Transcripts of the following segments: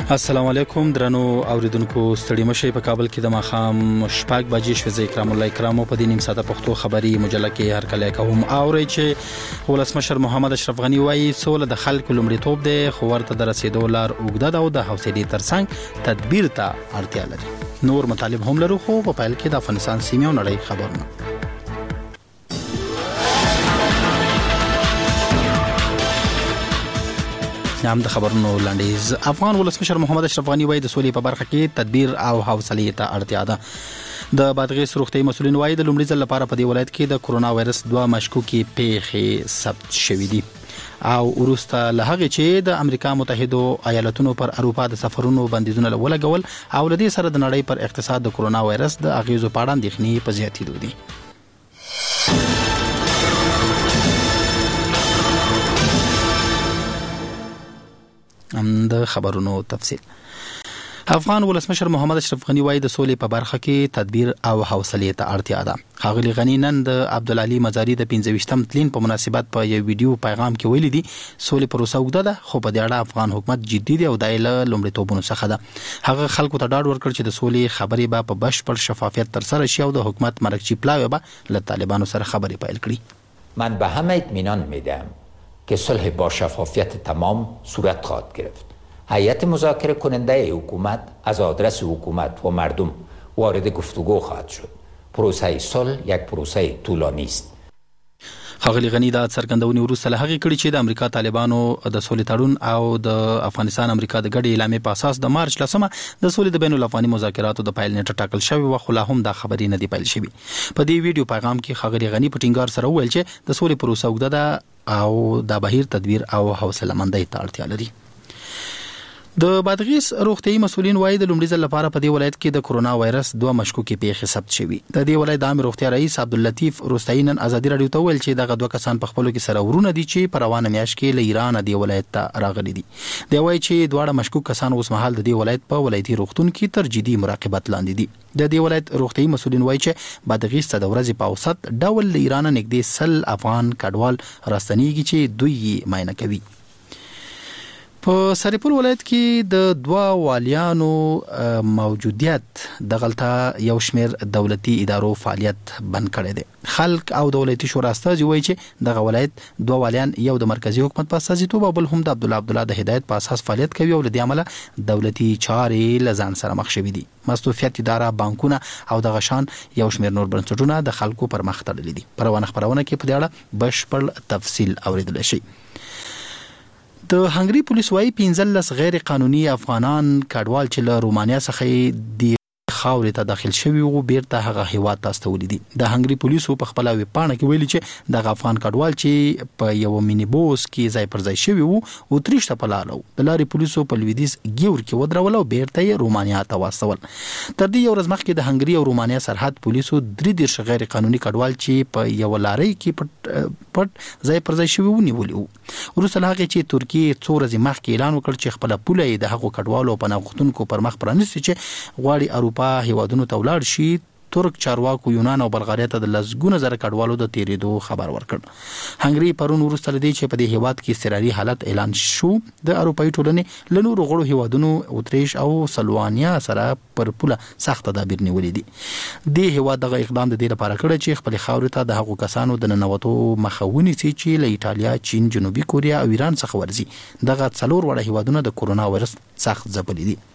السلام علیکم درنو اوریدونکو ستړي مشه په کابل کې د ماخام شپږ بجې شوه اکرام الله اکرامو په دې نیم ساعته پښتو خبري مجله کې هر کله کوم اوري چې ولسمشر محمد اشرف غنی وایي سول د خلکو لومړیتوب دی خو ورته د رسیدو لار اوږده ده او د حوصلې ترڅنګ تدبیر ته اړتیا لري. نور مطالب هم لرو خو په پیل کې د افغانستان سیمه او نړۍ خبرونه. نام د خبرونو لاندیز افغان ولسمشر محمد اشرف غنی وایي د سولې په برخه کې تدبیر او حوصله ته اړتیا ده. د بادغیس روغتي مسولین وایي د لومړي ځل لپاره په دې ولایت کې د کرونا وایرس 2 مشکوکي پیښې ثبت شوې دي او وروسته له هغه چې د امریکا متحده ایالاتونو پر اروپا د سفرونو بندیزونه ولګول او لدې سره د نړۍ پر اقتصاد د کرونا وایرس د اغیزو په اړه اندېښنې په زیاتېدو دي. د خبرونو تفصیل. افغان ولسمشر محمد اشرف غنی وایي د سولې په برخه کې تدبیر او حوصله ته اړتیا ده. ښاغلي غنی نن د عبدالعلی مزاری د 15م تلین په مناسبت په یو ویډیو پیغام کې ویلي دي سولې پروسه اوږده ده خو په دې اړه افغان حکومت جدي دی او د لومړیتوبونو څخه ده. هغه خلکو ته ډاډ ورکړ چې د سولې خبرې به په بشپړ شفافیت تر سره شي او د حکومت مرکزی پلاوی به له طالبانو سره خبرې پیل کړي. من به همه اطمینان میدم که صلح با شفافیت تمام صورت خواهد گرفت. هیئت مذاکره کننده حکومت از آدرس حکومت و مردم وارد گفتگو خواهد شد. پروسه صلح یک پروسه طولانی است. ښاغلي غنی دا څرګندونې وروسته له هغې کړي چې د امریکا طالبانو د سولې تړون او د افغانستان امریکا د ګډې اعلامیې په اساس د مارچ 10 د سولې د بین الافغاني مذاکراتو د پیل نیټه ټاکل شوې وه خو لا هم دا خبرې نه دي پیل شوي. په دې ویډیو پیغام کې ښاغلي غنی په ټینګار سره وویل چې د سولې پروسه اوږده ده او د بهیر تدبیر او حوصله مندۍ ته اړتیا لري. د بادغیس روغتي مسولین وایي د لومړي ځل لپاره په دې ولایت کې د کرونا وایرس 2 مشکوکي پیښې ثبت شوي. د دې ولایت د عام روغتیا رئیس عبداللطیف روستایی نن ازادي رادیو ته ویل چې دغه 2 کسان په خپلو کې سره ورونه دي چې په روانه میاشت کې له ایران د ولایت ته راغلي دي. دی وایي چې دواړه مشکوک کسان اوس مهال د دې ولایت په ولایتي روغتون کې تر جدي مراقبت لاندې دي. د دې ولایت روغتي مسولین وایي چې بادغیس ته د ورځې په اوسط ډول له ایران نږدې 100 افغان کډوال راستنیږي چې دوی یې معاینه کوي. په سرپل ولایت کې د 2 والیانو موجودیت د غلطه یو شمیر دولتي ادارو فعالیت بند کړی دی. خلک او دولتي شورا استازي وایي چې دغه ولایت 2 والیان یو د مرکزی حکومت په استازیتوب او بل هم د عبدالله د هدایت په اساس فعالیت کوي او له دې امله دولتي چارې له ځان سره مخ شوي دي. مستوفیت اداره بانکونه او د غشان یو شمیر نور بنسټونه د خلکو پر مخ تړلي دي. په روانه خبرونه کې په دې اړه بشپړ تفصیل اوریدل شي. د هنګري پولیس وايي 15 غیر قانوني افغانان کډوال چې له رومانیا څخه د خاورې ته داخل شوي وو بیرته هغه هیواد ته استولي دي. د هنګري پولیسو په خپل ویبپاڼه کې ویلي چې د افغان کډوال چې په یو مینی بوس کې ځای پر ځای شوي وو او تریشته په لارو د لارې پولیسو په لویدیز ګیور کې ودرول او بیرته یې رومانیا ته واستول. تر دې یو ورځ مخکې د هنګري او رومانیا سرحد پولیسو 3 غیر قانوني کډوال چې په یو لارۍ کې پټ ځای پر ځای شوي وو نیولي وو. وروسته له هغې چې ترکیې 2 ورځې مخکې اعلان وکړ چې خپله پوله یې د هغو کډوالو پناه غوښتونکو پر مخ پرانیستي چې غواړي اروپا هیوادونو ته ولاړ شي. ترک چارواکو یونان او بلغاریا ته د لسګونه زره کډوالو د تیریدو خبر ورکړ. هنګري پرون وروسته لدی چې په دې هیواد کې اضطراري حالت اعلان شو د اروپאי ټولنې له نورو غړو هیوادونو اتریش او سلوانیا سره پر پوله سخت تدابیر نیولې دي. د هیواد دغه اقدام د دې لپاره کړی چې خپل خاورې ته د هغو کسانو د ننوتو مخه ونیسي چې له ایټالیا، چین، جنوبي کوریا او ایران څخه ورځي. دغه 4 وړه هیوادونه د کرونا وایرس سخت ځپلي دي.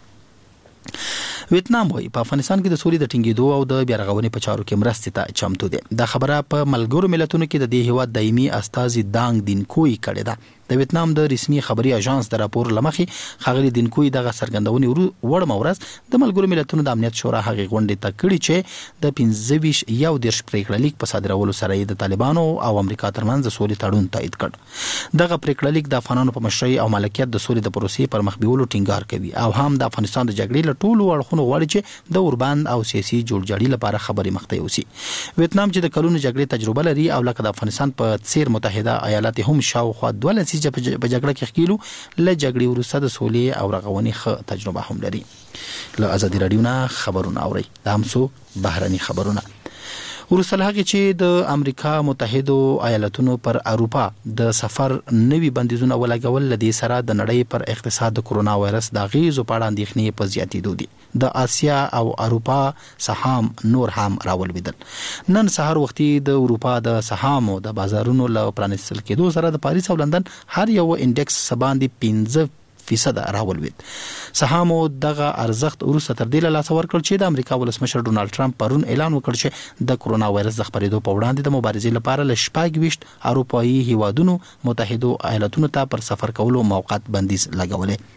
ویتنام وایي په افغانستان کې د سولې د ټینګېدو او د بیا رغونې په چارو کې مرستې ته چمتو دی. دا خبره په ملګرو ملتونو کې د دې هیواد دایمي استازي دانګ دینکوی کړې ده. د ویتنام د رسمي خبري اژانس د راپور لمخې ښاغلي دینکوی دغه څرګندونې وړمه ورځ د ملګرو ملتونو د امنیت شورا هغې غونډې ته کړي چې د 15 پریکړه لیک په صادرولو سره د طالبانو او امریکا ترمنځ د سولې تړون تایید کړ. دغه پریکړه لیک د افغانانو په مشرۍ او مالکیت د سولې د پروسې پر مخ بیولو ټینګار کوي او هم د افغانستان د جګړې له ټولو اړخونو غواړي چې د اوربند او سیاسي جوړجاړي لپاره خبرې مخته یوسي. ویتنام چې د کلونو جګړې تجربه لري او لکه د افغانستان په څیر متحده ایالات هم شاوخوا 2 لسیزې په جګړه کې ښکیلو له جګړې وروسته د سولې او رغونې ښه تجربه هم لري. له ازادي رادیو نه خبرونه اورئ. دا هم څو بهرني خبرونه. وروسته له هغې چې د امریکا متحدو ایالاتونو پر اروپا د سفر نوي بندیزونه ولګول، له دې سره د نړۍ پر اقتصاد د کرونا وایرس د اغیزو په اړه اندېښنې په زیاتېدو دي. د آسیا او اروپا سهام نور هم راولوېدل. نن سهار وختي د اروپا د سهامو د بازارونو له پرانیستل کېدو سره د پاریس او لندن هر یو انډکس باندې 5% راولوید. سهامو دغه ارزښت وروسته تر دې له لاسه ورکړ چې د امریکا ولسمشر ډونالد ټرمپ پرون اعلان وکړ چې د کرونا وایرس د خپرېدو په وړاندې د مبارزې لپاره له 26 اروپایي هیوادونو متحدو ایالاتونو ته پر سفر کولو موقت بندیز لګولې.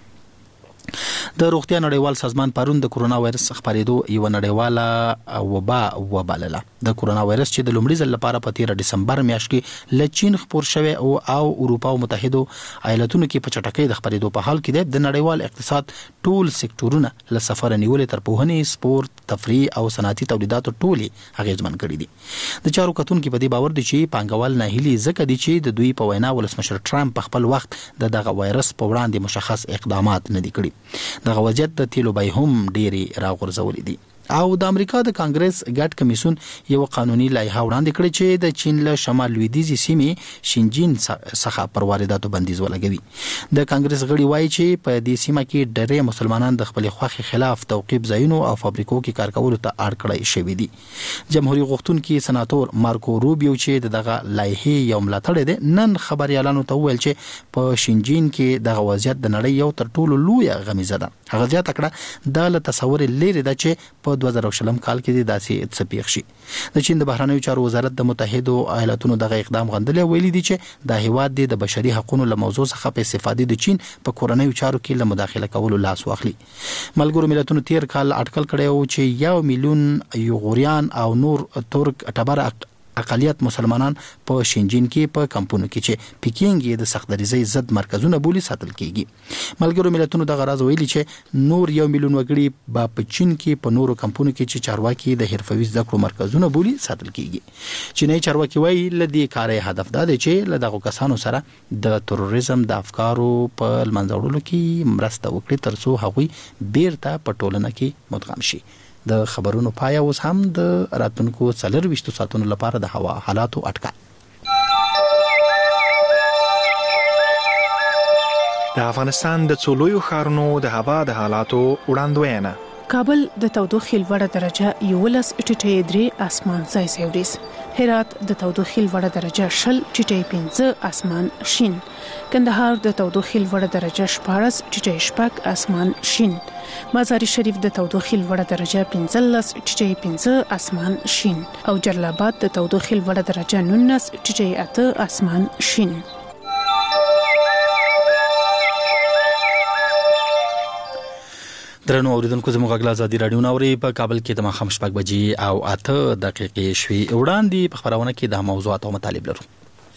د روغتیا نړیوال سازمان پرون د کرونا وایرس خپرېدو یو نړیواله وبا وبلله. د کرونا وایرس چې د لومړي ځل لپاره په 13 دسمبر میاشت کې له چین خپور شوی او اروپا او متحدو ایالاتونو کې په چټکۍ د خپرېدو په حال کې د نړیوال اقتصاد ټول سکتورونه له سفر نیولې تر پوهنې، سپورت، تفریح او صنعتي تولیداتو ټولې اغیزمن کړي دي. د چارو کتونکو په دې باور دي چې پانګوال ناهیلي ځکه دي چې د دوی په وینا ولسمشر ټرمپ په خپل وخت دغه وایرس په وړاندې مشخص اقدامات نه دي کړي. دغه وضعیت د تیلو بیې هم ډېری راغورځولې دي. او د امریکا د کانګرس ګډ کمیسیون یو قانوني لایحه وړاندې کړې چې د چین له شمال لویدیځي سیمې شینجین څخه پر وارداتو بندیز ولګوي. د کانګرس غړي وایي چې په دې سیمه کې ډېری مسلمانان د خپل خوښې خلاف توقيف ځایونو او فابریکو کې کار کولو ته اړ کړی شوی دي. جمهوریت غوښتونکي سناتور مارکو روبیو چې دغه لایحه یو ملاتړی دی، نن خبريالانو ته وویل چې په شینجین کې دغه وضعیت د نړۍ یو تر ټولو لوی غمیزه ده. هغه زیاته کړه د له تصور لري ده چې په 2020 کال کې د داسې څه پیښ شي. د چین د بهرنیو چارو وزارت د متحدو ایالاتونو دغه اقدام غندلې، ویلي دي چې د هیواد د بشري حقوقو له موضوع څخه په استفادې د چین په کورنیو چارو کې له مداخله کولو لاس واخلي. ملګرو ملتونو تیر کال اټکل کړی و چې 1 میلیون یوغوریان او نور ترک ټبر اقلیت مسلمانان په شینجین کې په کمپونو کې چې پیکینګ یې د سختدریزۍ ضد مرکزونه بولی ساتل کیږي. ملګرو ملتونو د غراز ویلي چې نور 1 میلیون وګړي په چین کې په نورو کمپونو کې چې چارواکي د حرفوي زده کړو مرکزونه بولی ساتل کیږي. چیني چارواکي وایي لدې کاري هدف دا دی چې له دغه کسانو سره د تروریزم د افکارو په منځوړلو کې مرسته وکړي ترڅو هغوی بیرته په ټولنه کې مدغم شي. د خبرونو پای اوس هم د راتلونکو 24 ساعتونو لپاره د هوا حالاتو اټکل. د افغانستان د څولویو ښارونو د هوا د حالاتو وړاندوینه. کابل د تودوخې لوړه درجه 11.3 اسمان ځای سیوریس. هرات د تودوخې لوړه درجه 0.5 اسمان شین. کندهار د تودوخې لوړه درجه 14.6 اسمان شین. مزار شریف د تودوخې لوړه درجه 15.5 اسمان شین او جلال آباد د تودوخې لوړه درجه 19.8 اسمان شین. درنو اوریدونکو زموږ غږ ازادي رادیو نوري په کابل کې د ماښام 6 بجې او 8 دقیقې شوي. وړاندې په خبرونه کې د موضوعات او مطالب لرو.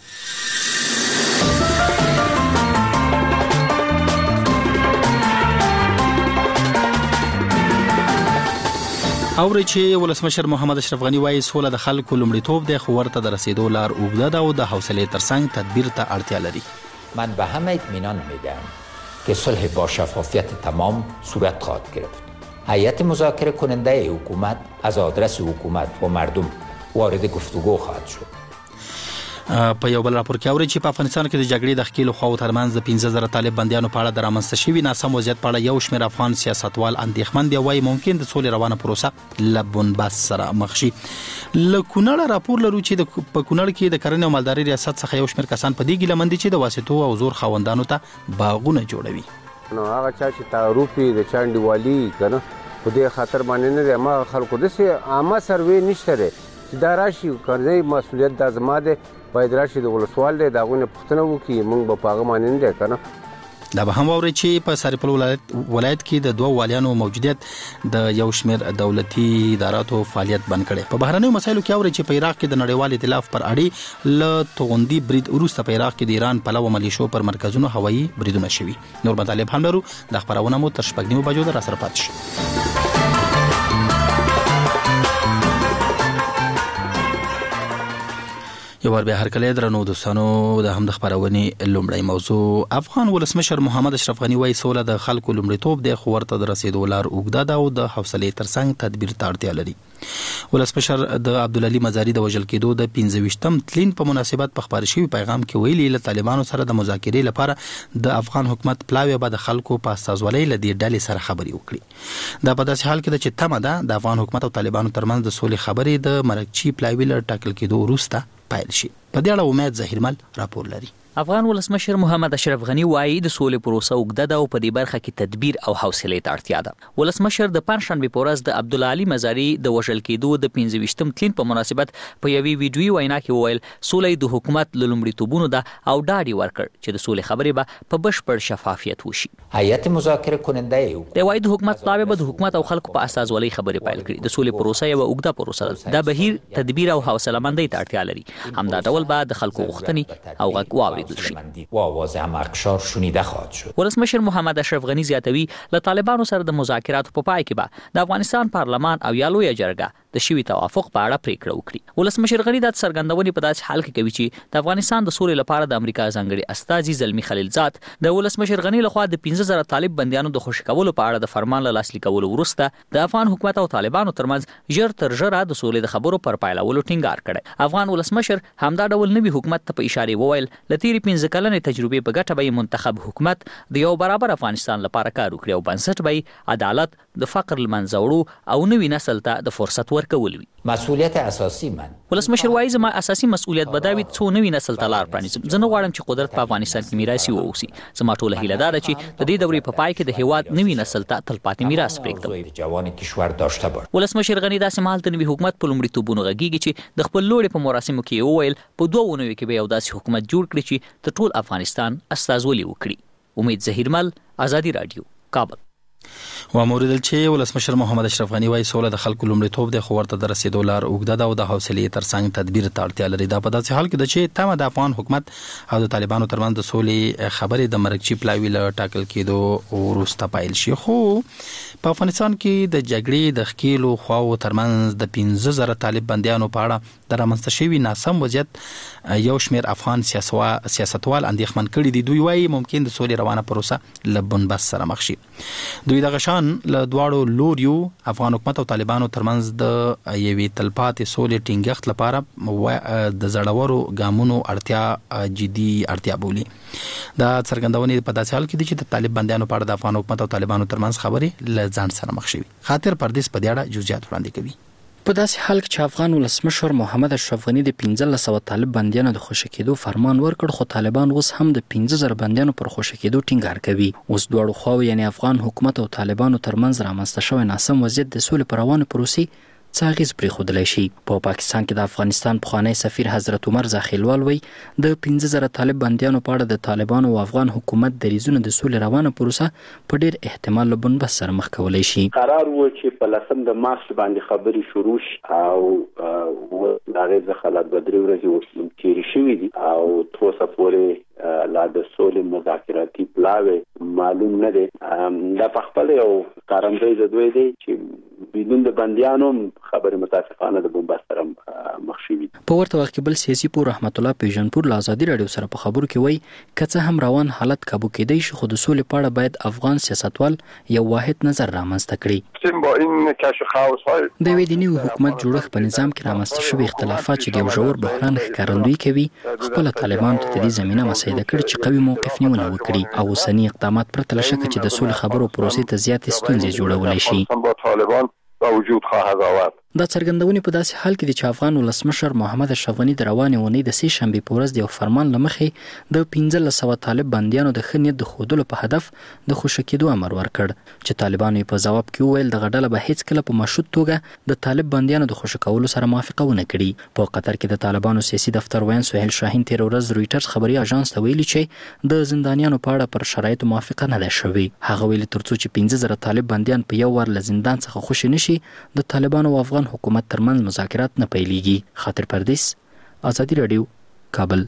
اوري چې ولسمشر محمد اشرف غنی وايي سوله د خلکو لومړیتوب دی، خو ورته د رسیدو لار اوږده ده او د حوصله ترڅنګ تدبیر ته اړتیا لري. من به همه اطمینان میدم که صلح با شفافیت تمام صورت خواهد گرفت. هیئت مذاکره کننده حکومت از آدرس حکومت و مردم وارد گفتگو خواهد شد. په یو بل راپور کې اوري چې په افغانستان کې د جګړې د ښکېلو خواو ترمنځ د 15000 طالب بندیانو په اړه د رامنځته شوي ناسم وضعیت په اړه یو شمېر افغان سیاستوال اندېښمن دي، وایي ممکن د سولې روانه پروسه له بنبست سره مخ شي. له کونړ راپور لرو چې په کونړ کې د کرنې او مالدارۍ ریاست څخه یو شمېر کسان په دې ګیله مند دي چې د واسطو او زور خاوندانو ته باغونه جوړوي. نو هغه چا چې تعارفي د چانډي والی کنه په دې خاطر باندې نه ما خلکو د سي عامه سروي نشته لري چې دا راشي کړنې مسولیت د ازما ده باید راشي د ولسوال دی دا غوونه پښتنه وکي موږ په پاغه باندې نه کنه. دا به هم اوري چې په سرپل ولایت کې د دوه والیانو موجودیت د یو شمېر دولتي اداراتو فعالیت بند کړي. په بهرنیو مسایلو کې اوري چې په عراق کې د نړیوال ائتلاف پر اړې ل توغندي برید وروسته په عراق کې د ایران پلو ملیشو پر مرکزونو هوایي بریدونه شوي. نور مطالب هم لرو. د خبرونه مو تر 6 بجو در سره پاتې شي. یو ور به هر کله درنو دوستانو د هم د خبرونې لومړی موضوع افغان ولسمشر محمد اشرف غنی وایي سوله د خلکو لومړیتوب د خورته د رسیدو لار اوږده ده او د حوصله ترڅنګ تدبیر ته اړتیا لري. ولسمشر د عبدالعلی مزاری د وژل کېدو د 25م تلین په مناسبت په خبري شوی پیغام کې ویلي له طالبانو سره د مذاکرې لپاره د افغان حکومت پلاوی به د خلکو په استازولۍ لدی ډلې سره خبري وکړي. دا په داسې حال کې چې تمه ده د افغان حکومت او طالبانو ترمنځ د سولې خبرې د مرکچی پلاوی له ټاکل کېدو وروسته پایل شي. په دې اړه امید ظهیرمل راپور لري. افغان ولسمشر محمد اشرف غنی وایي د سولې پروسه اوږده ده او په دې برخه کې تدبیر او حوصله ته اړتیا ده. ولسمشر د پنځشنبه په ورځ د عبدالعلی مزاری د وژل کېدو د 25م تلین په مناسبت په یوې ویډیویي وینا کې وویل سولې د حکومت له لومړیتوبونو ده او ډاډ ورکړ چې د سولې خبرې به په بشپړ شفافیت وشي. هیئت مذاکره کننده د وایي د حکومت پلاوی به د حکومت او خلکو په استازولۍ خبرې پیل کړي. د سولې پروسه یو اوږده پروسه ده. دا بهیر تدبیر او حوصله مندۍ ته اړتیا لري. همدا ډول به د خلکو غوښتنې او غږ واوریدل شي. آواز حماقشار شنیده خواهد شد. ولسمشر محمد اشرف غنی زیاتوي له طالبانو سره د مذاکراتو په پای کې به د افغانستان پارلمان او یا لویه جرګه د شوي توافق په اړه پریکړه وکړي. ولسمشر غنی د څرګندونې په داسې حال کې کوي چې د افغانستان د سولې لپاره د امریکا ځانګړي استازي زلمی خلیلزاد د ولسمشر غنی لخوا د 15000 طالب بندیانو د خوشی کولو په اړه د فرمان له لاسلیک کولو وروسته د افغان حکومت او طالبانو ترمنځ ژر تر ژره د سولې د خبرو پر پایلولو ټینګار کړی. افغان ولسمشر همدا ډول نوي حکومت ته په اشاره وویل ل تیرې 15 کلنې تجربې په ګټه به منتخب حکومت د یو برابر افغانستان لپاره کار وکړي او بنسټ به عدالت د فقر لمنځه وړو او نوي نسل ته د فرصت ورکول وي. مسئولیت اساسی من ولسمشر وایي زما اساسي مسؤلیت به دا وي څو نوي نسل ته لار پرانیزم. زه نه غواړم چې قدرت په افغانستان کې میراثي واوسي. زما ټوله هیله دا ده چې د دې دورې په پای کې د هیواد نوي نسل ته تلپاتې میراث پرېږدم. جوان کشور داشته باش. ولسمشر غنی داسې مهال ته نوي حکومت په لومړیتوبونو غږیږي چې د خپل لوړې په مراسمو کې وویل په 2 اونیو کې به یو داسې حکومت جوړ کړي چې د ټول افغانستان استازولي وکړي. امید ظهیرمل، آزادي رادیو، کابل. و موریدل چې ولسمشر محمد اشرف غنی وایي سوله د خلکو لومړیتوب د خورته د رسیدو لار اوږده ده او د حوصلې ترڅنګ تدبیر ته اړتیا لري. دا په داسې حال کې ده چې تمه د افغان حکومت او د طالبانو ترمنځ د سولې خبرې د مرکچی پلاوی له ټاکل کېدو وروسته پایل شي. خو په افغانستان کې د جګړې د ښکیلو خواو ترمنځ د 15000 طالب بندیانو په اړه د رامنځته شوي ناسم وضعیت یو شمېر افغان سیاستوال اندېښمن کړي دي. دوی وایي ممکن د سولې روانه پروسه له بنبست سره مخ شي. دوی د غشان له دواړو لوریو افغان حکومت او طالبانو ترمنځ د یوې تلپاتې سولې ټینګښت لپاره د زړورو ګامونو اړتیا جدي اړتیا بولي. دا څرګندونې په داسې حال کې دي چې د طالب بندیانو په اړه د افغان حکومت او طالبانو ترمنځ خبرې له ځان سره مخ شوي. خاطر پردیس په دې اړه جزئیات وړاندې کوي. په داسې حال کې چې افغان ولسمشر محمد اشرف غنی د 1500 طالب بندیانو د خوشی کېدو فرمان ورکړ، خو طالبان اوس هم د 15000 بندیانو پر خوشی کېدو ټینګار کوي. اوس دواړو خواو یعنی افغان حکومت او طالبانو ترمنځ رامنځته شوی ناسم وضعیت د سولې پر روانه پروسې څه اغېز پرېښودلی شي. په پاکستان کې د افغانستان پخوانی سفیر حضرت عمر زاخیلوال وایي د 15000 طالب بندیانو په اړه د طالبانو او افغان حکومت دریځونه د سولې روانه پروسه په ډېر احتمال له بنبست سره مخ کولی شي. قرار و چې په 10 مارچ باندې خبرې شروع شي او د هغې څخه لا 2 ورځې تېرې شوي دي او تر اوسه پورې لا د سولې مذاکراتي پلاوی معلوم نه دی. دا په خپل یو کارندوی زدوی دی چې بدون د بندیانو خبرې متاسفانه د بنبست سره مخ شوي. په ورته وخت کې بل سیاسي پوه رحمت الله پیژنپور له آزادي رادیو سره په خبرو کې وایي که څه هم روان حالت کابو کېدی شي خو د سولې په اړه باید افغان سیاستوال یو واحد نظر رامنځته کړي. د یوې د نوي حکومت جوړښت په نظام کې رامنځته شوي اختلافات چې د یو ژور بحران ښکارندویي کوي خپله طالبانو ته د دې زمینه مساعده کړي چې قوي موقف نیونه وکړي او اوسني اقدامات پرته له شکه چې د سولې خبرو پروسې ته زیاتې ستونزې جوړولی شي. وجود خواهد آورد. دا څرګندونې په داسې حال کې دي چې افغان ولسمشر محمد اشرف غنی د روانې اونۍ د 3 شنبې په ورځ د یو فرمان له مخې د 1500 طالب بندیانو د ښه نیت د ښودلو په هدف د خوشي کېدو امر ورکړ چې طالبانو په ځواب کې وویل دغه ډله به هیڅکله په مشروط توګه د طالب بندیانو د خوشي کولو سره موافقه ونه کړي. په قطر کې د طالبانو سیاسي دفتر وین سهیل شاهین تیر ورځ رویټرز خبري اژانس ته ویلي چې د زندانیانو په اړه پر شرایطو موافقه نه ده شوې. هغه ویلي ترڅو چې 15000 طالب بندیان په یو ور له زندان څخه خوشي نشي د طالبانو او افغان حکومت ترمنځ مذاکرات نه پیلېږي. خاطر پردیس، آزادي رادیو، کابل.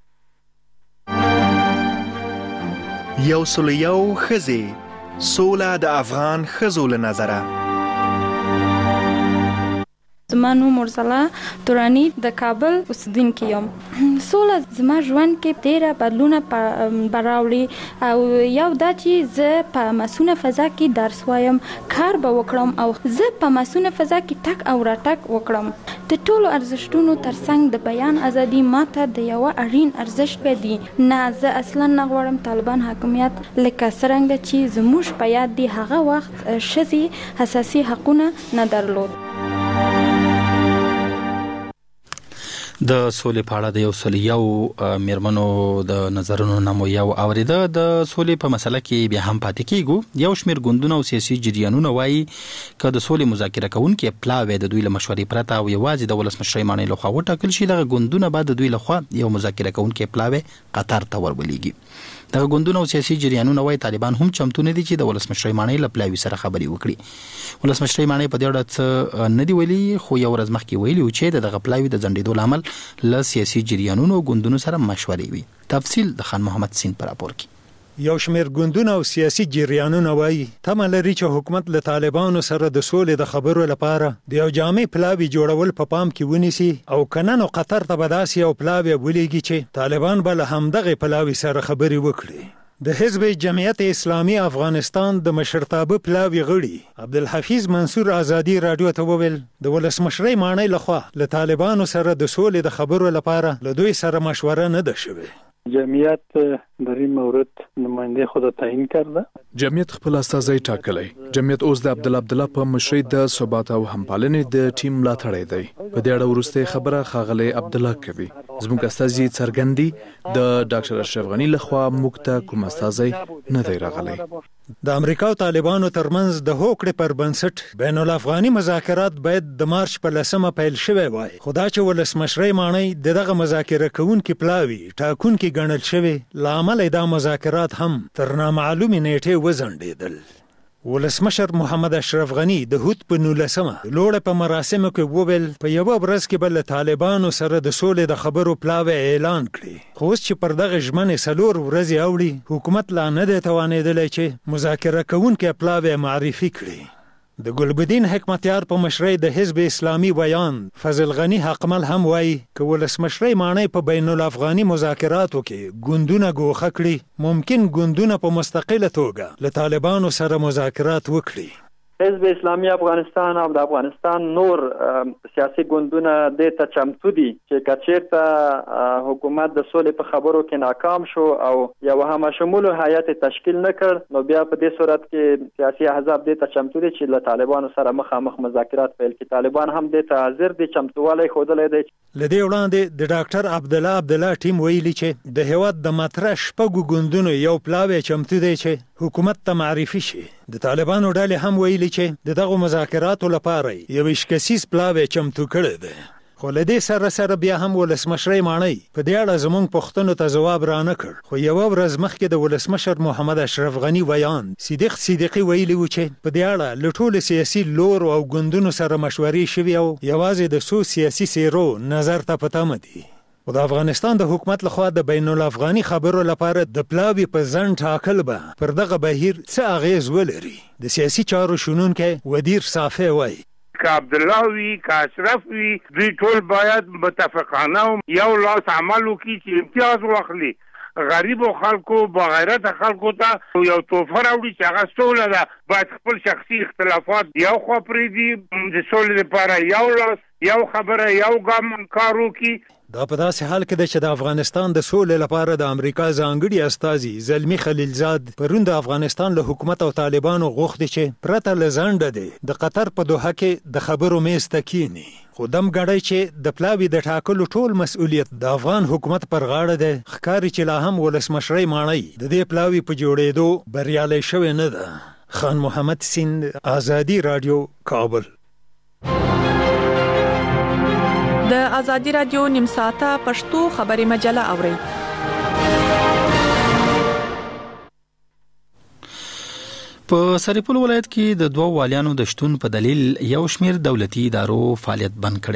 101 ښځې سوله د افغان ښځو له نظره. زما نوم مرسلا تورانی د کابل اوسیدونکې یم. سوله زما ژوند کې ډېره بدلونه براوړي او یو دا چې زه په مسونه فضا کې درس وایم، کار به وکړم او زه په مسونه فضا کې ټک او راټک وکړم. د ټولو ارزښتونو ترڅنګ د بیان ازادي ماته د یو اړین ارزښت دی. نه زه اصلا نه غواړم طالبان حاکمیت لکه څرنګه چې زموږ په یاد دی هغه وخت ښځې حساسي حقونه نه درلود. د سولې په اړه د یو سل یو میرمنو د نظرونو نمو یو اوریده. د سولې په مسله کې بیا هم پاتې کیږو. یو شمیر ګوندونه او سیاسي جریانونه وایي چې د سولې مذاکره کوونکي پلاوی د دوی له مشورې پرته او یوازې د ولسمشر مانې لخوا وټاکل شي. دغه ګوندونه بعد د دوی لخوا یو مذاکره کوونکي پلاوی قطر ته ورولېږي. دغه ګوندونه او سیاسي جریانونه وایي طالبان هم چمتو نه دي چې د ولسمشر مانې له پلاوی سره خبرې وکړي. ولسمشر مانې په دې اړه څه نه دی ویلي، خو یو ورځ مخکې ویلي چې دغه پلاوی د ځنډېدو لامل له سیاسي جریانونو او ګوندونو سره مشورې وي. تفصیل د خان محمد سین پر راپور کې. یو شمیر ګوندونه او سیاسي جریانونه وایي تمه لري چې حکومت له طالبانو سره د سولې د خبرو لپاره د یو جامع پلاوی جوړول په پام کې ونیسي او کنن قطر ته به داسې یو پلاوی ولېږي چې طالبان به له همدغه پلاوی سره خبرې وکړي. د حزب جمعیت اسلامي افغانستان د مشرتابه پلاوی غړي عبدالحفیظ منصور آزادی رادیو ته وویل د ولسمشر مانې لخوا له طالبانو سره د سولې د خبرو لپاره له دوی سره مشوره نه ده شوې. جمعیت در این مورد نماینده خود تعیین کرده. جمعیت خپل استازی ټاکلی. جمعیت اوس د عبدالله په مشرۍ د ثبات او همپالنې د ټیم ملاتړی دی. په دې اړه وروسته خبره ښاغلی عبدالله کوي. زموږ استازي څرګندي د ډاکټر اشرف غني لخوا موږ ته کوم استازی نه دی راغلی. د امریکا او طالبانو ترمنځ د هوکړې پر بنسټ بین الافغاني مذاکرات باید د مارچ په 10 پیل شوی وای. خدا چې ولسمشر مانې دغه مذاکره کوونکي پلاوی ټاکونکي ګڼل شوی لامل دا مذاکرات هم تر نامعلومې نیټې وځنډېدل. ولسمشر محمد اشرف غني د هوت په 19 لوړ په مراسمو کې وویل په یو ورځ کې بل طالبانو سره د سولې د خبرو پلاوی اعلان کړي. خو چې پر دغه ژمنې 4 ورځې اوړي حکومت لا نه دی توانېدلی چې مذاکره کوونکي پلاوی معرفي کړي. د ګلبدین حکمتیار په مشرۍ د حزب اسلامي ویان فضل غنی حقمل هم وایي که ولسمشر مانې په بین الافغاني مذاکراتو کې ګوندونه ګوښه کړي ممکن ګوندونه په مستقله توګه له طالبانو سره مذاکرات وکړي. حزب اسلامي افغانستان او د افغانستان نور سیاسي ګوندونه د ته چمتو دي چې کچېرته حکومت د سولې په خبرو کې ناکام شو او یو همشموله هیئت تشکیل نکړ نو بیا په دې صورت کې سیاسي احزاب د ته چمتو دي چې له طالبانو سره مخامخ مذاکرات پیل کړي. طالبان هم د ته حاضر دي، چمتووالی ښودلی دی. لدې وړاندې د ډاکټر عبدالله ټیم ویلي چې د هیواد د مطرح شپږو ګوندونو یو پلاوی چمتو دی چې حکومت ته معرفي شي. د طالبانو ډلې هم ویلي چې دغه مذاکراتو لپاره یو کسیز پلاوی چمتو کړی دی. خو له دې سره بیا هم ولسمشر مانې په دې اړه زموږ پوښتنو ته ځواب را نه کړ. خو یو ورځ مخکې د ولسمشر محمد اشرف غني ویان صدیقي ویلي و چې په دې اړه له ټولو سیاسي لور او ګوندونو سره مشورې شوي او یوازې د څو سیاسي څیرو نظر ته په تمه دي. او د افغانستان د حکومت لخوا د بین الافغاني خبرو لپاره د پلاوی په ځنډ ټاکل به پر دغه بهیر څه اغیز ولري. د سیاسي چارو شنونکی ودیر صافی وایي که عبدالله وی که اشرف وی دوی ټول باید متفقانه یو لاس عمل وکړي چې امتیاز واخلي غریب خلکو بغیرت خلکو ته یو توفه راوړي چې هغه سوله ده. باید خپل شخصي اختلافات یو خوا پرېږدي، د سولې لپاره یو لاس یو خبره یو ګام کار وکړي. دا په داسې حال کې ده چې د افغانستان د سولې لپاره د امریکا ځانګړي استازي زلمی خلیلزاد پرون د افغانستان له حکومت او طالبانو غوښتي چې پرته له ځنډه دی د قطر په دوحه کې د خبرو میز ته کینی. خو دم ګړی چې د پلاوی د ټاکلو ټول مسؤلیت د افغان حکومت پر غاړه دی. ښکاري چې لا هم ولسمشر مانې د دې پلاوی په جوړېدو بریالی شوی نه ده. خان محمد سیند، آزادی رادیو، کابل. د آزادی رادیو نیم ساعته پښتو خبري مجله اورئ. په سرپل ولایت کې د دوه والیانو د شتون په دلیل یو شمیر دولتي ادارو فعالیت بند کړی دی.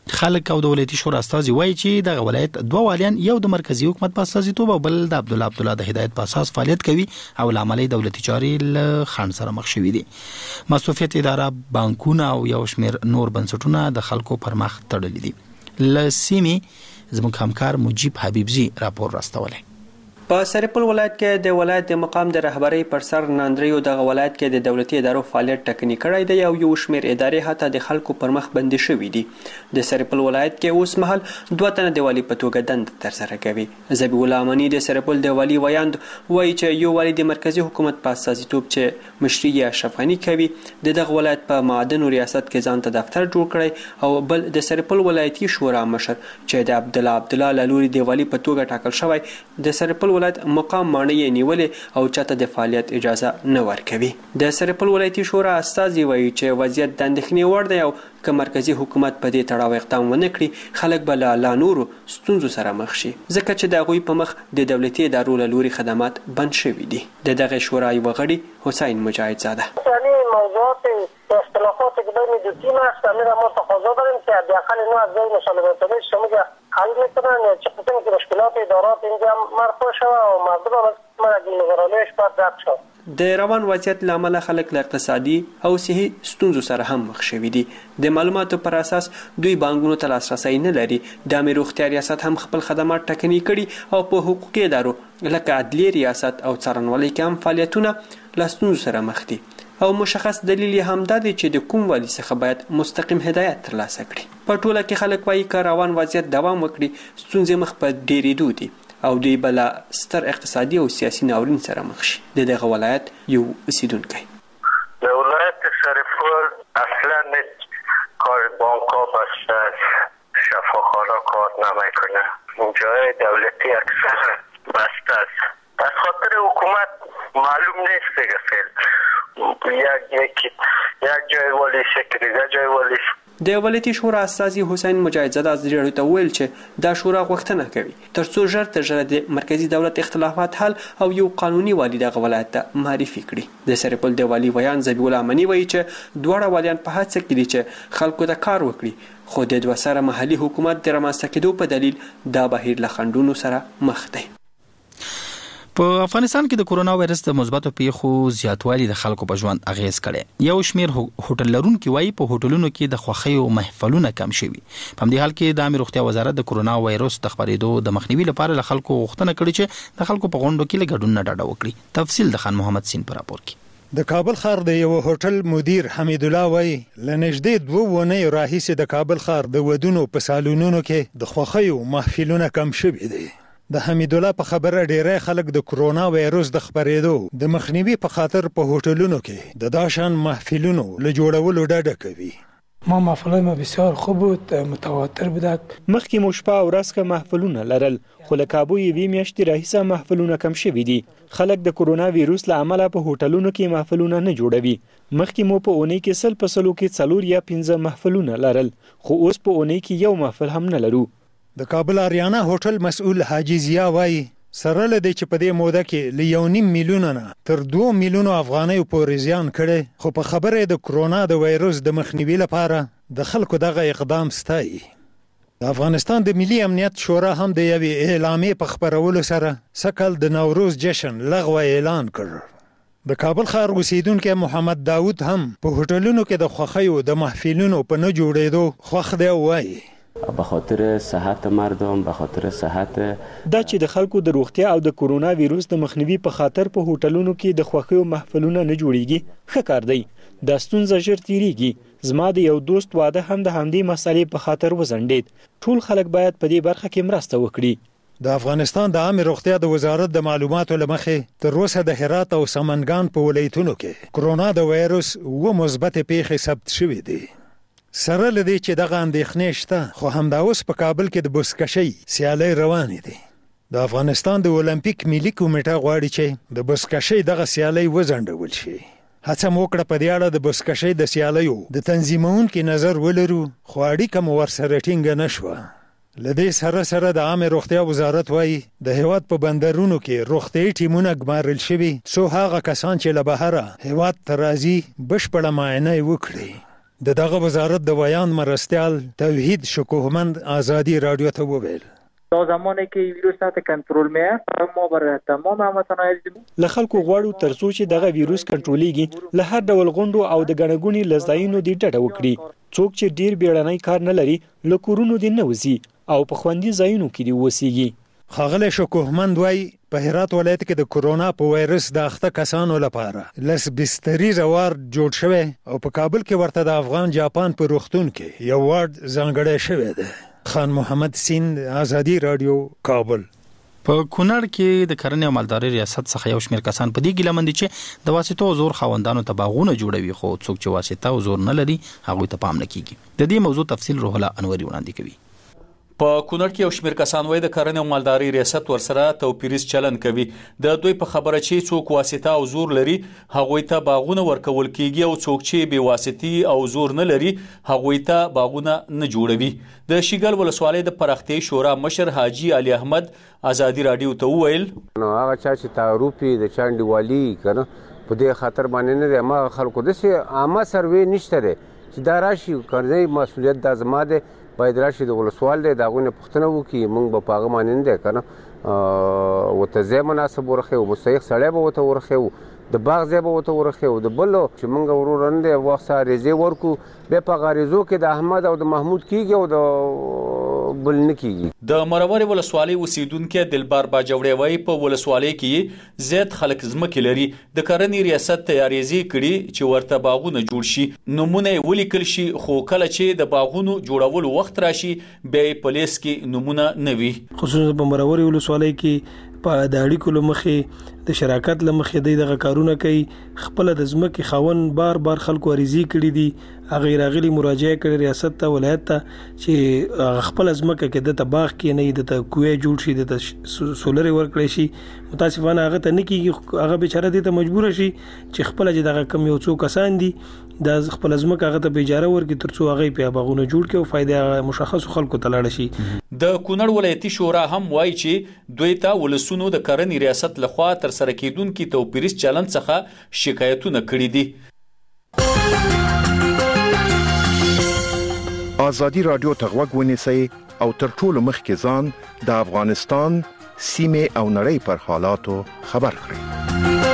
خلک او د ولایتي شورا استازي وایي چې د ولایت دوه والیان یو د مرکزی حکومت په استازیتوب او بل د عبدالله د هدایت په اساس فعالیت کوي او لاملي دولتي چارې له خنډ سره مخ شوي دي. مصرفیت اداره، بانکونه او یو شمېر نور بنسټونه د خلکو پر مخ تړلي دي. له سیمې زموږ همکار مجیب حبیبزي راپور راستولی. په سرپل ولایت کې د ولایت د مقام د رهبری پر سر ناندریو د ولایت کې د دولتي ادارو فعالیت ټکنی کړی دی او یو شمېر ادارې حتی د خلکو پر مخ بندي شوې دي. د سرپل ولایت کې اوس مهال 2 تنه د والی په توګه دند تر سره کوي. ذبیح الله امانی د سرپل د والی ویاند وایي چې یو والی د مرکزی حکومت په استازیتوب چې مشري اشرف غني کوي د دغه ولایت په معادن ریاست کې ځان ته دفتر جوړ کړی او بل د سرپل ولایتي شورا مشر چې د عبدالله لالوري د والی په توګه ټاکل شوی د سرپل ولایت مقام مانې نیولې او چاته د فعالیت اجازه نه ورکوي. د سرپل ولایتي شورا استازي وایي چې وضعیت د اندېښنې وړ دی او که مرکزی حکومت په دې تړاو اقدام ونه کړي خلک به له نورو ستونزو سره مخ شي ځکه چې د هغوی په مخ د دولتي ادارو له لوري خدمات بند شوي دي. د دغه شورا یو غړي حسین مجاهد زاده موضوعات اختلافات که بین دو تیم است امیر ما تقاضا داریم که حداقل اینو از بین مسئله شما حل میکنن چه قسم که مشکلات ادارات اینجا مرفوع شوه و مردم هم از نگرانیش باید رفع شوه. د روان وضعیت لامل خلک له اقتصادي او صحي ستونزو سره هم مخ شوي دي. د معلوماتو پر اساس دوی بانکونو ته لاسرسی نه لري. د امیر روغتیا ریاست هم خپل خدمات ټکني کړي او په حقوقي ادارو لکه عدلیه ریاست او څارنوالۍ کې هم فعالیتونه له ستونزو سره مخ دي او مشخص دلیل یې همدا دی چې د کوم والی څخه باید مستقیم هدایت ترلاسه کړي. په ټوله کې خلک وایي که روان وضعیت دوام وکړي ستونزې مخ په ډېرېدو دي او دوی به له ستر اقتصادي او سیاسي ناورین سره مخ شي. د دغه ولایت یو اوسیدونکی در ولایت سرپل اصلا کار بانک ها بسته است، شفاخانه کار نمیکنه، جای دولتی اکثر بسته است. از خاطر حکومت معلوم نیست دیگه فعلا یک جای والی دیگه جای والی. د ولایتي شورا استازي حسین مجاهد زاده ازادي راډیو ته ویل چې دا شورا غوښتنه کوي ترڅو ژر تر ژره د مرکزی دولت اختلافات حل او یو قانوني والی دغه ولایت ته معرفي کړي. د سرپل د والی ویان ذبیح الله امانی وایي چې دواړه والیان په هڅه کې دي چې خلکو ته کار وکړي خو د دوه سره محلي حکومت د رامنځته کېدو په دلیل دا بهیر له خنډونو سره مخ دی. په افغانستان کې د کورونا وایرس د مثبتو پیښو زیاتوالی د خلکو په ژوند اغیز کړي. یو شمیر هوټل لرونکي وایي په هوټلونو کې د خوښۍ او محفلونو کم شوي. په همدې حال کې د امیر روغتیا وزارت د کورونا وایرس د خپرېدو د مخنیوي لپاره له خلکو غوښتنه کړې چې د خلکو په غونډو کې له ګډون نه ډډه وکړي. تفصیل د خان محمد سین په راپور کې. د کابل ښار د یو هوټل مدیر حمید الله وایي له نږدې 2 ونې راهیسې د کابل ښار د ودونو په سالونونو کې د خوښۍ او محفلونو کم شوي دي. د حمید الله په خبره ډیری خلک د کورونا وایرس د خپرېدو د مخنیوي په خاطر په هوټلونو کې د داشان محفلونو له جوړولو ډډه کوي. ما محفلای ما بسیار خوب بود، متواتر بودک. مخکې مو شپه او ورځ که محفلونه لرل خو له کابو یوې میاشتې راهیسه محفلونه کم شوي دي. خلک د کورونا ویروس له امله په هوټلونو کې محفلونه نه جوړوي. مخکې مو په اونۍ کې 100 په 100 کې 4 یا 15 محفلونه لرل خو اوس په اونۍ کې یو محفل هم نه لرو. د کابل آریانا هوټل مسؤل حاجی ضیا وایي سره له دې چې په دې موده کې له 1.5 میلیونه نه تر 2 میلیونو افغانۍ پورې زیان کړي خو په خبره د کورونا د وایرس د مخنیوي لپاره د خلکو دغه اقدام ستایي. د افغانستان د ملي امنیت شورا هم د یوې اعلامیې په خپرولو سره سکل د نوروز جشن لغوه اعلان کړ. د کابل ښار اوسیدونکی محمد داود هم په هوټلونو کې د خوښیو د محفلونو په نه جوړېدو خوښ دی. وایي به خاطر صحت مردم، به خاطر صحت دا چې د خلکو د روغتیا او د کورونا ویروس د مخنیوي په خاطر په هوټلونو کې د خوښیو محفلونه نه جوړیږي ښه کار دی. دا ستونزه ژر تیریږي. زما د یو دوست واده هم د همدې مسلې په خاطر وزنډید. ټول خلک باید په دې برخه کې مرسته وکړي. د افغانستان د عامه روغتیا د وزارت د معلوماتو لمخې تر اوسه د هرات او سمنګان په ولایتونو کې کورونا د وایرس و مثبت پیښې ثبت شوې دي. سره لدی چې دغه اندېښنې شته خو همدا اوس په کابل کې د بزکشۍ سیالۍ روانې دي. د افغانستان د اولمپیک ملي کمیټه غواړي چې د بزکشۍ دغه سیالۍ وځنډول شي. هڅه مو وکړه په دې اړه د بزکشۍ د سیالیو د تنظیمونکو نظر ولرو خو اړیکه مو ورسره ټینګه نشوه. لدې سره د عامه روغتیا وزارت وایي د هیواد په بندرونو کې روغتیايي ټیمونه ګمارل شوي څو هغه کسان چې له بهره هیواد ته راځي بشپړه معاینه وکړي. دغه وزارت د بیان مرستيال توحید شکوهمند آزادی رادیو ته وویل تا زمانی که ویروس تحت کنترل میه ما برای تمام هموطنان له خلکو غواړو ترڅو چې دغه ویروس کنټرولېږي له هر ډول غونډو او د ګڼګونې لزایونو د ډډه وکړي. څوک چې ډیر بیړنی کار نه لري له کورونو دي نه وځي او په خوندي ځایونو کې دی وسیږي. خاغله شکوهمند وای په هرات ولایت کې د کورونا په وایرس د اخته کسانو لپاره لس بستري زوار جوړ شوی او په کابل کې ورته د افغان جاپان په روغتون کې یو وارد ځانګړی شوی دی. خان محمد سیند، آزادی رادیو، کابل. په کونړ کې د کرنې او مالدارۍ ریاست څخه یو شمېر کسان په دې ګیله مند دي چې د واسطو او زور خاوندانو ته باغونه جوړوي، خو څوک چې واسطه او زور نه لري هغوی ته پام نه کیږي. د دې موضوع تفصیل روح الله انوري وړاندې کوي. په کونړ کې یو شمېر کسان وایي د کرنې او مالدارۍ ریاست ورسره توپیریز چلن کوي. د دوی په خبره چې څوک واسطه او زور لري هغوی ته باغونه ورکول کیږي او څوک چې بې واسطي او زور نه لري هغوی ته باغونه نه جوړوي. د شیګل ولسوالۍ د پراختیايي شورا مشر حاجی علي احمد آزادی رادیو ته وویل نو هغه چا چې تعارفي د چانډي والی کنه په دې خاطر باندې نه دی ما خلکو دسه عامه سروې نشته دی چې دا راشي کنه مسؤلیت د ازماده باید راشي د ولسوال دی دا غونه پښتنه وکي موږ په پاغه باندې نه دی کنه وته زې مناسب ورخه او مستحق سړی به وته ورخه د باغ ځای به ورته ورخه او د بل چې موږ ورورن دی وخت ساريزي ورکو به په غاریزو کې د احمد او د محمود کیږي او د بل نه کیږي. د مرور ولسوالۍ اوسیدونکو دلبار باجوړی وای په ولسوالۍ کې زیات خلک زمکه لري د کرنې ریاست تیاریزي کړي چې ورته باغونه جوړ شي نمونه ولیکل شي خو کله چې د باغونو جوړول وخت راشي به پولیس کې نمونه نوي خصوصا په مرور ولسوالۍ کې په د اړیکو لمخې د شراکت لمخې دغه کارونه کوي. خپل د ځمکې خاون بار خلکو عریضې کړي دي هغه راغلي مراجعه کړي ریاست ته ولایت ته چې خپل ځمکه کې د تباغ کې نه د کوې جوړ شي د سولر ورکړي شي. متاسفانه هغه ته نه کیږي هغه بیچاره دي ته مجبور شي چې خپل چې دغه کم یو څو کسان دي د خپل ځمکه هغه ته اجاره ورکړي ترڅو هغه په باغونه جوړ کړي او فائدې مشخص خلکو ته لاړ شي. د کونړ ولایتي شورا هم وایي چې دوی ته ولسونو د کرنې ریاست لخوا تر سره کېدونکو توپیریز چلن څخه شکایتونه کړي دي. آزادی رادیو ته غوږ ونیسئ او تر ټولو مخکې ځان د افغانستان سیمې او نړۍ پر حالاتو خبر کړئ.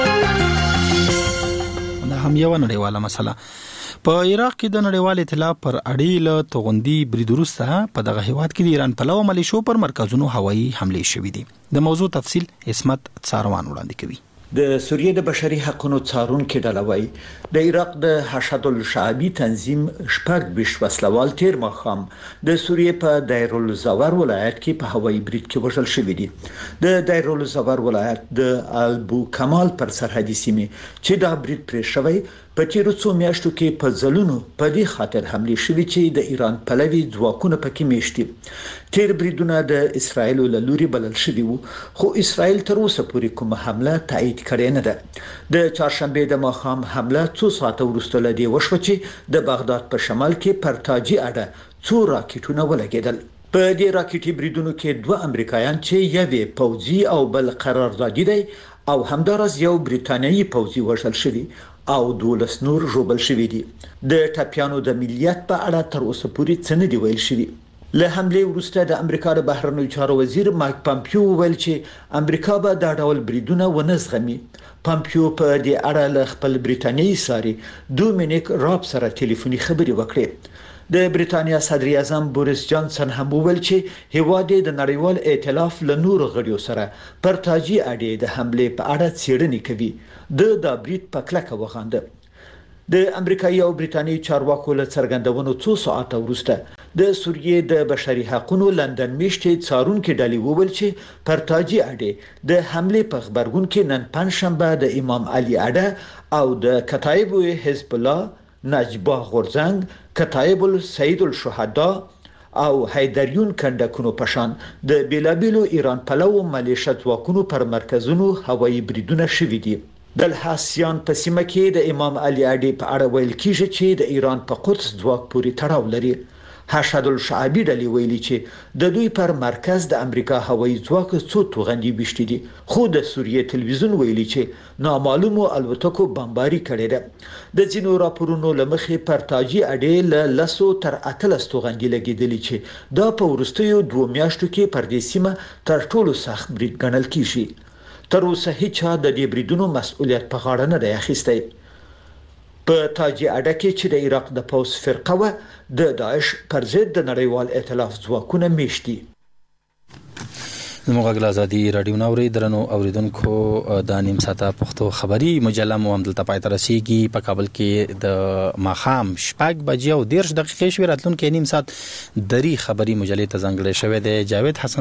دا هم یو نړیواله مسله. په عراق کې د نړیوال ائتلاف پر اړې له توغندي برید وروسته په دغه هیواد کې د ایران پلوه ملیشو پر مرکزونو هوایي حملې شوې دي. د موضوع تفصیل اسمت څاروان وړاندې کوي. د سوریې د بشري حقوقو څارونکو ډله وايي د عراق د حشد الشعبي تنظیم شپږ وسلوال تیر ماښام د سوریې په دایر الزور ولایت کې په هوایي برید کې وژل شوی دي. د دایر الزور ولایت د البو کمال پر سرحدي سیمه چې دا برید پرې شوی په تیرو څو میاشتو کې په ځلونو په دې خاطر حملې شوې چې د ایران پلوي ځواکونه پکې میشتي. تیر بریدونه د اسرایل له لوري بلل شوی وو خو اسرایل تر اوسه پورې کومه حمله تایید کړې نه ده. د چهارشنبه د ماښام حمله څو ساعته وروسته لدی وشو چې د بغداد په شمال کې پر تاجي اډه څو راکټونه ولګیدل. په دې راکټي بریدونو کې دوه امریکایان چې یوې پوځي او بل قراردادي دی او همدارس یو بریتانیایی پوځي وژل شوی او 12 نور ژوبل شوی دي. د ټاپیانو د ملیت په اړه تر اوسه پورې څه نه دی ویل شوی. له حمله وروسته د امریکا د بهرنیو چارو وزیر مایک پامپیو ویل چې امریکا به دا ډول بریدونه ونه زغمي. پامپیو په دې اړه له خپل بریتانیایی ساري دومینیک راب سره ټلیفوني خبري وکړې. د بریتانیا صدر اعظم بوریس جانسن هم ویل چې هیواد د نړیوال ائتلاف له نور غړیو سره پر تاجي اډې د حمله په اړه څېړنې کوي. د برید په کلکه وغانده. د امریکایي او بریتانیایی چارواکو له څرګندونو څو ساعته وروسته د سوریې د بشري حقوقو لندن میشتې څارونکو ډلې وویل چې پر تاجي اډې د حمله په خبرګون کې نن پنځشنبه د امام علي اډه او د کتایب حزب الله نجبا غورزنګ کتایب السید الشهدا او حیدریون کندکونو پشان د بیلابیلو ایران پلو ملیشه ځواکونو پر مرکزونو هوایي بریدونه شوي دي. د الحسیان په سیمه کې د امام علي اډې په اړه ویل کیږي چې د ایران په قدس ځواک پورې تړاو لري. حشد الشعبي ډلې ویلي چې د دوی پر مرکز د امریکا هوایي ځواک څو توغندي بشتي دي، خو د سوریې تلویزیون ویلي چې نامعلومو الوتکو بمباري کړې ده. د ځینو راپورونو لمخې پر تاجي اډې له 10 تر 18 توغندي لګیدلې چې دا په وروستیو 2 میاشتو کې پر دې سیمه تر ټولو سخت برید ګڼل کیږي. تر اوسه هیڅ د دې بریدونو مسؤلیت په غاړه نه دی اخیستی. په تاجي اډه کې چې د عراق د پوس فرقه و د داعش پر ضد د نړیوال ائتلاف ځواکونه میشتي. زموږ غږ ازادي رادیو ناوري درنو اوریدونکو د نیم ساعته پښتو خبري مجله مو هم دلته پای ته رسیږي. په کابل کې د ماخام 6:10 شوې راتلونکي نیم ساعت دری خبري مجلې ته ځانګړې شوې ده. جاوید حسن